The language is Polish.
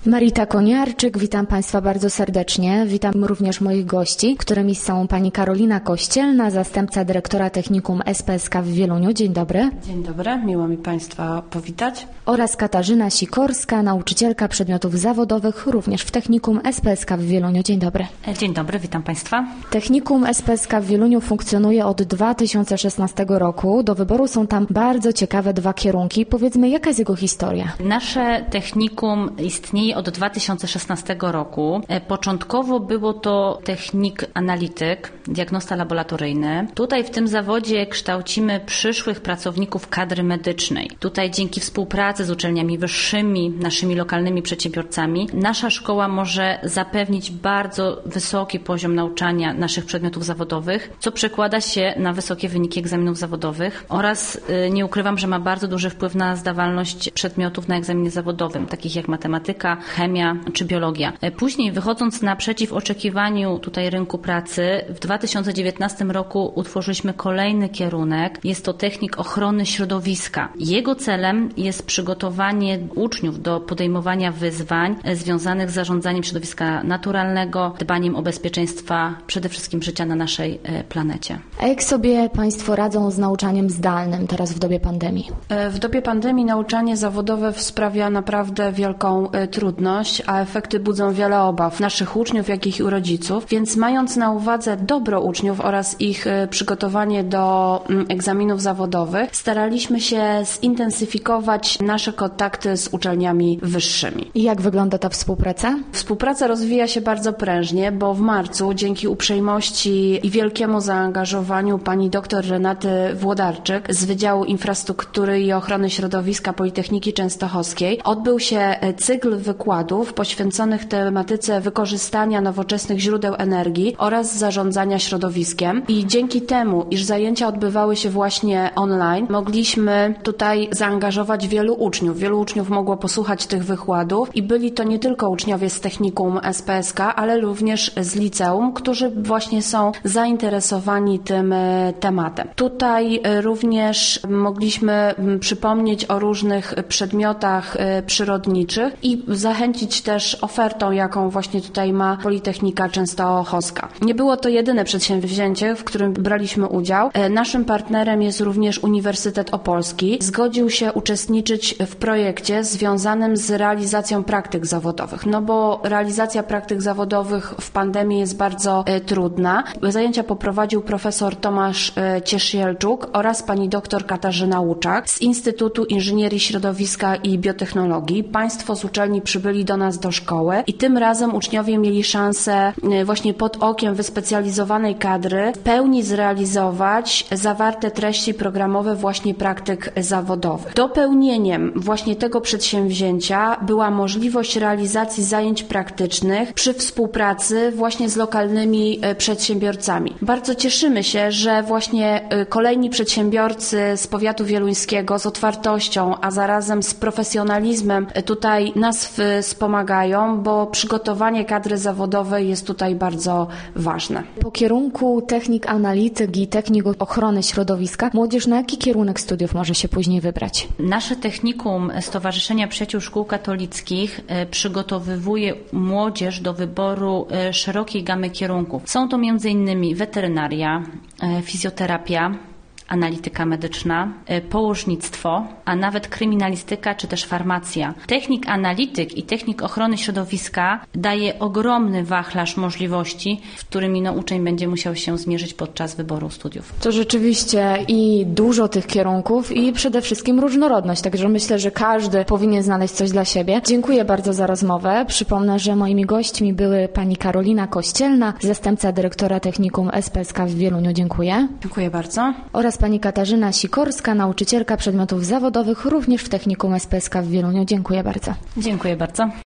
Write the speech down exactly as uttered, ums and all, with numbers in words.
Marita Koniarczyk, witam Państwa bardzo serdecznie. Witam również moich gości, którymi są pani Karolina Kościelna, zastępca dyrektora Technikum S P S K w Wieluniu. Dzień dobry. Dzień dobry, miło mi Państwa powitać. Oraz Katarzyna Sikorska, nauczycielka przedmiotów zawodowych, również w Technikum S P S K w Wieluniu. Dzień dobry. Dzień dobry, witam Państwa. Technikum S P S K w Wieluniu funkcjonuje od dwa tysiące szesnastego roku. Do wyboru są tam bardzo ciekawe dwa kierunki. Powiedzmy, jaka jest jego historia? Nasze technikum istnieje od dwa tysiące szesnastego roku. Początkowo było to technik analityk, diagnosta laboratoryjny. Tutaj w tym zawodzie kształcimy przyszłych pracowników kadry medycznej. Tutaj dzięki współpracy z uczelniami wyższymi, naszymi lokalnymi przedsiębiorcami, nasza szkoła może zapewnić bardzo wysoki poziom nauczania naszych przedmiotów zawodowych, co przekłada się na wysokie wyniki egzaminów zawodowych oraz nie ukrywam, że ma bardzo duży wpływ na zdawalność przedmiotów na egzaminie zawodowym, takich jak matematyka, chemia czy biologia. Później, wychodząc naprzeciw oczekiwaniu tutaj rynku pracy, w dwa tysiące dziewiętnastym roku utworzyliśmy kolejny kierunek. Jest to technik ochrony środowiska. Jego celem jest przygotowanie uczniów do podejmowania wyzwań związanych z zarządzaniem środowiska naturalnego, dbaniem o bezpieczeństwa przede wszystkim życia na naszej planecie. A jak sobie Państwo radzą z nauczaniem zdalnym teraz w dobie pandemii? W dobie pandemii nauczanie zawodowe sprawia naprawdę wielką trudność, a efekty budzą wiele obaw naszych uczniów, jak i u rodziców, więc mając na uwadze dobro uczniów oraz ich przygotowanie do egzaminów zawodowych, staraliśmy się zintensyfikować nasze kontakty z uczelniami wyższymi. I jak wygląda ta współpraca? Współpraca rozwija się bardzo prężnie, bo w marcu dzięki uprzejmości i wielkiemu zaangażowaniu pani dr Renaty Włodarczyk z Wydziału Infrastruktury i Ochrony Środowiska Politechniki Częstochowskiej odbył się cykl wykładów poświęconych tematyce wykorzystania nowoczesnych źródeł energii oraz zarządzania środowiskiem. I dzięki temu, iż zajęcia odbywały się właśnie online, mogliśmy tutaj zaangażować wielu uczniów. Wielu uczniów mogło posłuchać tych wykładów i byli to nie tylko uczniowie z Technikum S P S K, ale również z liceum, którzy właśnie są zainteresowani tym tematem. Tutaj również mogliśmy przypomnieć o różnych przedmiotach przyrodniczych i zachęcić też ofertą, jaką właśnie tutaj ma Politechnika Częstochowska. Nie było to jedyne przedsięwzięcie, w którym braliśmy udział. Naszym partnerem jest również Uniwersytet Opolski. Zgodził się uczestniczyć w projekcie związanym z realizacją praktyk zawodowych, no bo realizacja praktyk zawodowych w pandemii jest bardzo e, trudna. Zajęcia poprowadził profesor Tomasz e, Cieszyelczuk oraz pani doktor Katarzyna Łuczak z Instytutu Inżynierii Środowiska i Biotechnologii. Państwo z uczelni przybyli do nas do szkoły i tym razem uczniowie mieli szansę e, właśnie pod okiem wyspecjalizowanej kadry w pełni zrealizować zawarte treści programowe właśnie praktyk zawodowych. Dopełnieniem właśnie tego przedsięwzięcia była możliwość realizacji zajęć praktycznych przy współpracy właśnie z lokalnymi przedsiębiorcami. Bardzo cieszymy się, że właśnie kolejni przedsiębiorcy z powiatu wieluńskiego z otwartością, a zarazem z profesjonalizmem tutaj nas wspomagają, bo przygotowanie kadry zawodowej jest tutaj bardzo ważne. Po kierunku technik analityk i technik ochrony środowiska młodzież na jaki kierunek studiów może się później wybrać? Nasze technikum Stowarzyszenia Przyjaciół Szkół Katolickich przygotowywuje młodzież do wyboru szerokiej gamy kierunków. Są to między innymi weterynaria, fizjoterapia, analityka medyczna, położnictwo, a nawet kryminalistyka czy też farmacja. Technik analityk i technik ochrony środowiska daje ogromny wachlarz możliwości, w którymi no, uczeń będzie musiał się zmierzyć podczas wyboru studiów. To rzeczywiście i dużo tych kierunków i przede wszystkim różnorodność, także myślę, że każdy powinien znaleźć coś dla siebie. Dziękuję bardzo za rozmowę. Przypomnę, że moimi gośćmi były pani Karolina Kościelna, zastępca dyrektora Technikum S P S K w Wieluniu. Dziękuję. Dziękuję bardzo. Oraz pani Katarzyna Sikorska, nauczycielka przedmiotów zawodowych, również w Technikum S P S K w Wieluniu. Dziękuję bardzo. Dziękuję bardzo.